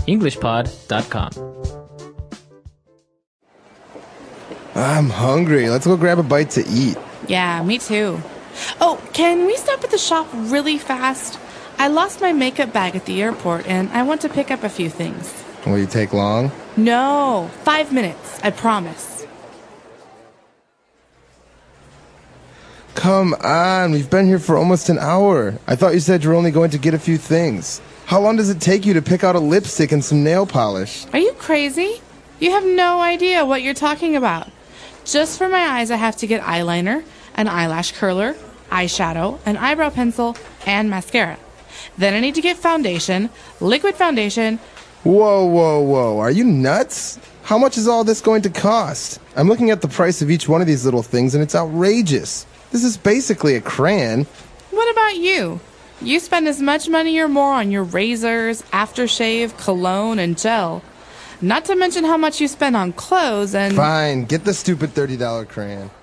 englishpod.com. I'm hungry. Let's go grab a bite to eat. Yeah, me too. Oh, can we stop at the shop really fast? I lost my makeup bag at the airport, and I want to pick up a few things. Will you take long? No, 5 minutes, I promise. Come on, we've been here for almost an hour. I thought you said you were only going to get a few things. How long does it take you to pick out a lipstick and some nail polish? Are you crazy? You have no idea what you're talking about. Just for my eyes, I have to get eyeliner, an eyelash curler, eyeshadow, an eyebrow pencil, and mascara. Then I need to get foundation, liquid foundation. Whoa. Are you nuts? How much is all this going to cost? I'm looking at the price of each one of these little things, and it's outrageous. This is basically a crayon. What about you? You spend as much money or more on your razors, aftershave, cologne, and gel. Not to mention how much you spend on clothes and... Fine, get the stupid $30 crayon.